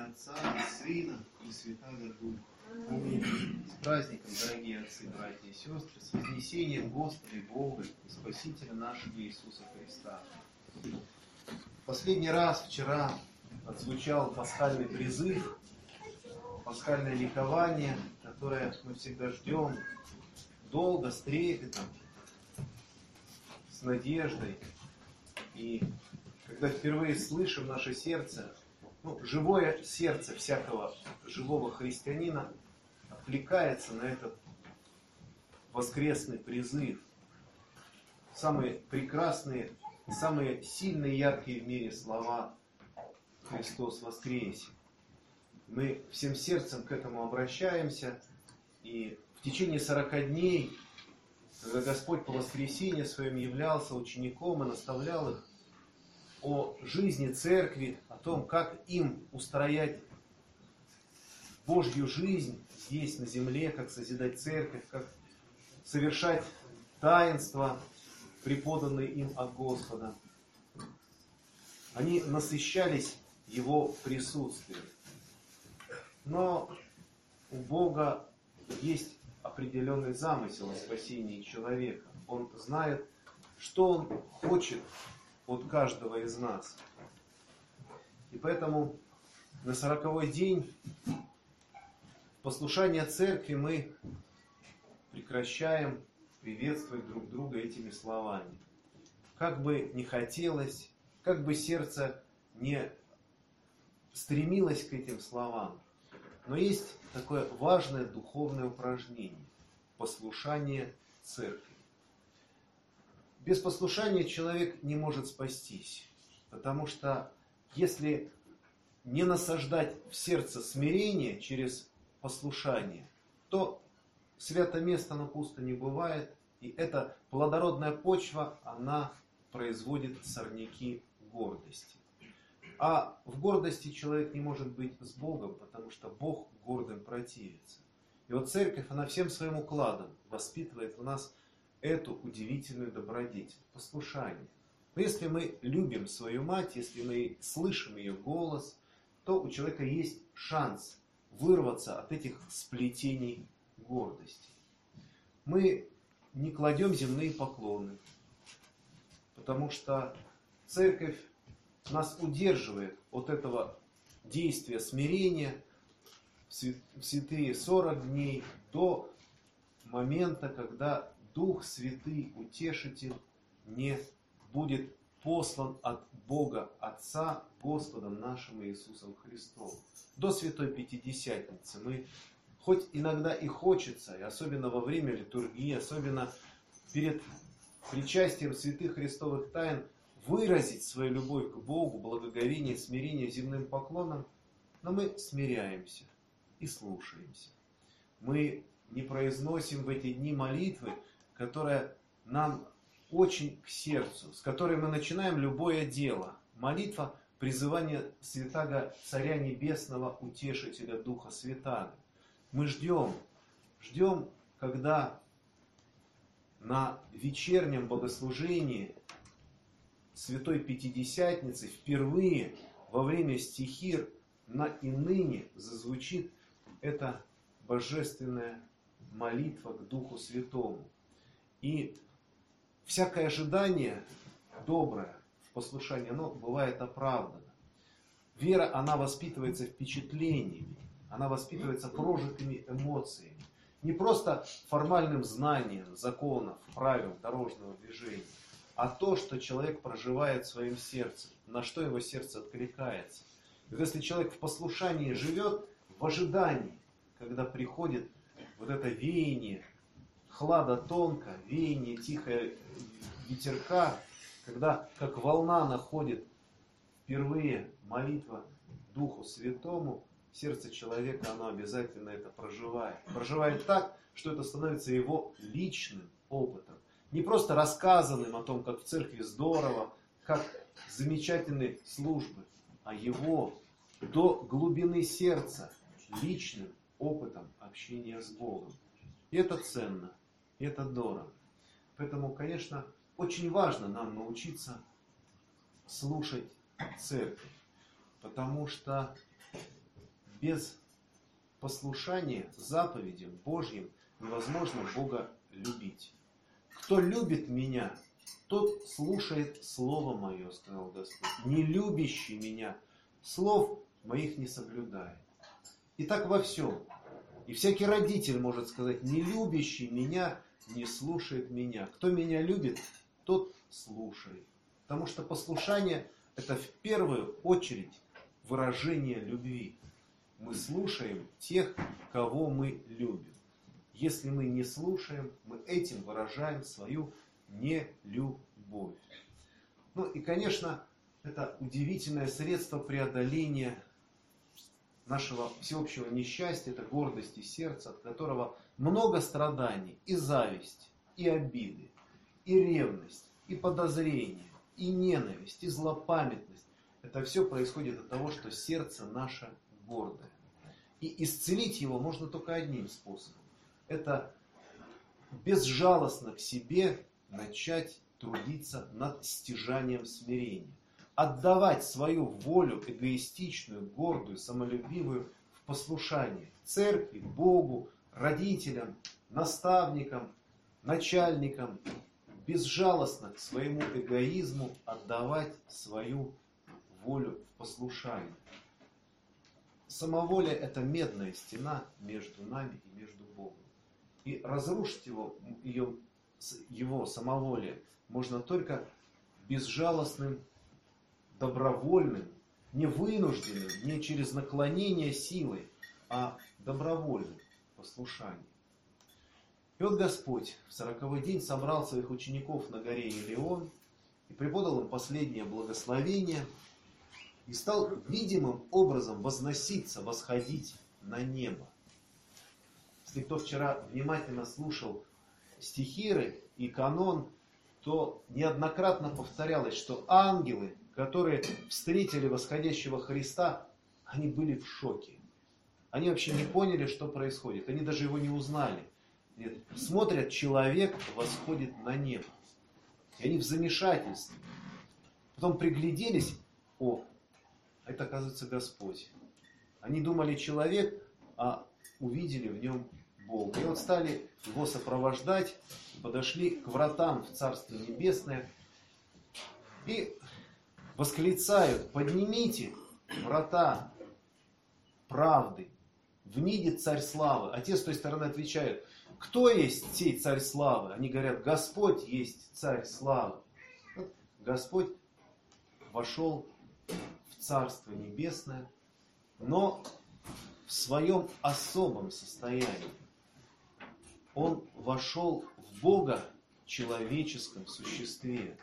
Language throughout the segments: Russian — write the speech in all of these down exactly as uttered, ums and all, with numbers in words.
Отца, и Сына, и Святаго Духа. Аминь. С праздником, дорогие отцы, братья и сестры, с вознесением Господа Бога и Спасителя нашего Иисуса Христа. Последний раз вчера отзвучал пасхальный призыв, пасхальное ликование, которое мы всегда ждем долго, с трепетом, с надеждой. И когда впервые слышим наше сердце, ну, живое сердце всякого живого христианина откликается на этот воскресный призыв. Самые прекрасные, самые сильные, яркие в мире слова «Христос воскресе». Мы всем сердцем к этому обращаемся, и в течение сорока дней, когда Господь по воскресенье своем являлся учеником и наставлял их о жизни церкви, о том, как им устроять Божью жизнь здесь, на земле, как созидать церковь, как совершать таинства, преподанные им от Господа. Они насыщались Его присутствием. Но у Бога есть определенный замысел о спасении человека. Он знает, что Он хочет от каждого из нас. И поэтому на сороковой день послушания церкви мы прекращаем приветствовать друг друга этими словами. Как бы ни хотелось, как бы сердце не стремилось к этим словам, но есть такое важное духовное упражнение – послушание церкви. Без послушания человек не может спастись, потому что если не насаждать в сердце смирение через послушание, то свято место оно пусто не бывает, и эта плодородная почва, она производит сорняки гордости. А в гордости человек не может быть с Богом, потому что Бог гордым противится. И вот церковь, она всем своим укладом воспитывает в нас эту удивительную добродетель, послушание. Но если мы любим свою мать, если мы слышим ее голос, то у человека есть шанс вырваться от этих сплетений гордости. Мы не кладем земные поклоны, потому что церковь нас удерживает от этого действия смирения в святые сорок дней до момента, когда Дух Святый, Утешитель, не будет послан от Бога Отца Господом нашим Иисусом Христом. До Святой Пятидесятницы мы, хоть иногда и хочется, и особенно во время литургии, особенно перед причастием святых христовых тайн, выразить свою любовь к Богу, благоговение, смирение земным поклоном, но мы смиряемся и слушаемся. Мы не произносим в эти дни молитвы, которая нам очень к сердцу, с которой мы начинаем любое дело. Молитва призывания святаго Царя Небесного, Утешителя Духа Святаго. Мы ждем, ждем, когда на вечернем богослужении Святой Пятидесятницы впервые во время стихир на и ныне зазвучит эта божественная молитва к Духу Святому. И всякое ожидание доброе в послушании, оно бывает оправдано. Вера, она воспитывается впечатлениями, она воспитывается прожитыми эмоциями. Не просто формальным знанием законов, правил дорожного движения, а то, что человек проживает своим сердцем, на что его сердце откликается. И если человек в послушании живет, в ожидании, когда приходит вот это веяние, хлада тонко, веяние тихое ветерка, когда как волна находит впервые молитва Духу Святому, сердце человека, оно обязательно это проживает. Проживает так, что это становится его личным опытом. Не просто рассказанным о том, как в церкви здорово, как замечательны службы, а его до глубины сердца личным опытом общения с Богом. И это ценно, и это дорого. Поэтому, конечно, очень важно нам научиться слушать церковь, потому что без послушания заповедям Божьим невозможно Бога любить. Кто любит меня, тот слушает Слово Мое, сказал Господь. Не любящий меня, слов моих не соблюдает. И так во всем. И всякий родитель может сказать, не любящий меня, не слушает меня. Кто меня любит, тот слушает. Потому что послушание – это в первую очередь выражение любви. Мы слушаем тех, кого мы любим. Если мы не слушаем, мы этим выражаем свою нелюбовь. Ну и, конечно, это удивительное средство преодоления нашего всеобщего несчастья, это гордости сердца, от которого много страданий, и зависть, и обиды, и ревность, и подозрение, и ненависть, и злопамятность. Это все происходит от того, что сердце наше гордое. И исцелить его можно только одним способом. Это безжалостно к себе начать трудиться над стяжанием смирения. Отдавать свою волю эгоистичную, гордую, самолюбивую в послушание церкви, Богу, родителям, наставникам, начальникам. Безжалостно к своему эгоизму отдавать свою волю в послушание. Самоволие – это медная стена между нами и между Богом. И разрушить его, ее, его самоволие можно только безжалостным, добровольным, не вынужденным, не через наклонение силой, а добровольным послушанием. И вот Господь в сороковой день собрал своих учеников на горе Елеон и преподал им последнее благословение и стал видимым образом возноситься, восходить на небо. Если кто вчера внимательно слушал стихиры и канон, то неоднократно повторялось, что ангелы, которые встретили восходящего Христа, они были в шоке. Они вообще не поняли, что происходит. Они даже его не узнали. Нет, смотрят, человек восходит на небо. И они в замешательстве. Потом пригляделись, о, это оказывается Господь. Они думали человек, а увидели в нем Бога. И вот стали его сопровождать, подошли к вратам в Царство Небесное и восклицают: поднимите врата правды, внидит Царь Славы. А те с той стороны отвечают: кто есть сей Царь Славы? Они говорят: Господь есть Царь Славы. Вот Господь вошел в Царство Небесное, но в своем особом состоянии. Он вошел в Бога в человеческом существе.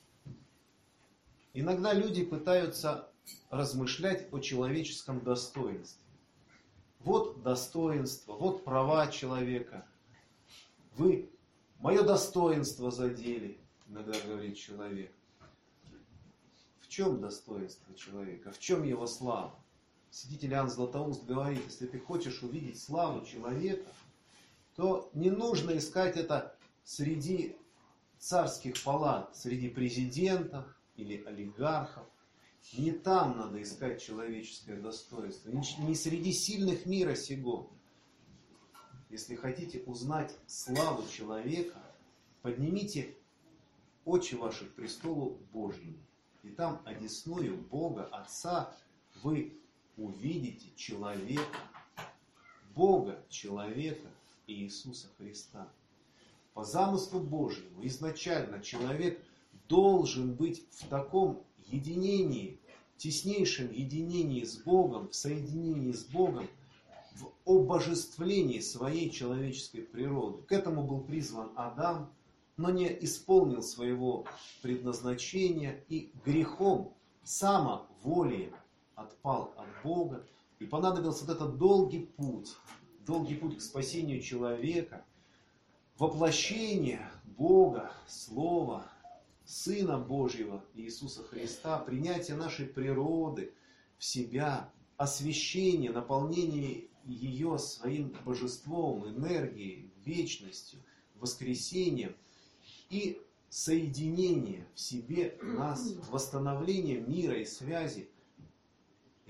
Иногда люди пытаются размышлять о человеческом достоинстве. Вот достоинство, вот права человека. Вы мое достоинство задели, иногда говорит человек. В чем достоинство человека? В чем его слава? Святитель Иоанн Златоуст говорит, если ты хочешь увидеть славу человека, то не нужно искать это среди царских палат, среди президентов или олигархов. Не там надо искать человеческое достоинство, не среди сильных мира сего. Если хотите узнать славу человека, поднимите очи ваши к престолу Божьему. И там, одесную Бога, Отца, вы увидите человека, Бога, человека и Иисуса Христа. По замыслу Божьему изначально человек должен быть в таком единении, теснейшем единении с Богом, в соединении с Богом, в обожествлении своей человеческой природы. К этому был призван Адам, но не исполнил своего предназначения и грехом, самоволием отпал от Бога. И понадобился вот этот долгий путь, долгий путь к спасению человека, воплощение Бога, Слова, Сына Божьего Иисуса Христа, принятие нашей природы в себя, освящение, наполнение ее своим божеством, энергией, вечностью, воскресением и соединение в себе нас, восстановление мира и связи.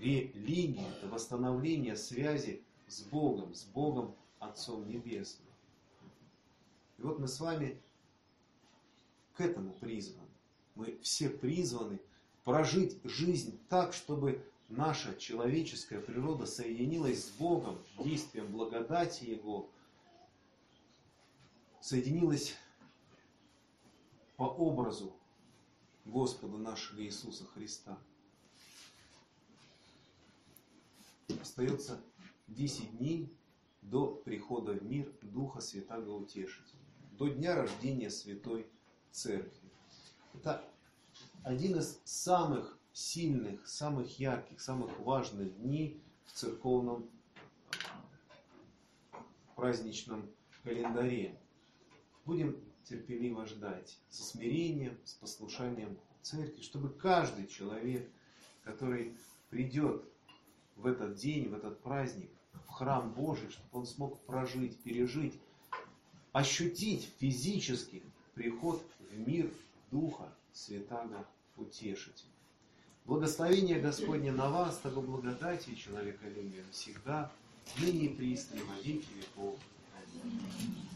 религия, это восстановление связи с Богом, с Богом Отцом Небесным. И вот мы с вами к этому призваны. Мы все призваны прожить жизнь так, чтобы наша человеческая природа соединилась с Богом, действием благодати Его, соединилась по образу Господа нашего Иисуса Христа. Остается десять дней до прихода в мир Духа Святаго Утешителя, до дня рождения Святой Церкви. Это один из самых сильных, самых ярких, самых важных дней в церковном праздничном календаре. Будем терпеливо ждать, со смирением, с послушанием Церкви, чтобы каждый человек, который придет в этот день, в этот праздник, в храм Божий, чтобы он смог прожить, пережить, ощутить физически приход в мир Духа Святаго Утешителя. Благословение Господне на вас, того благодати и человеколюбия всегда, ныне и присно, и во веки веков. Аминь.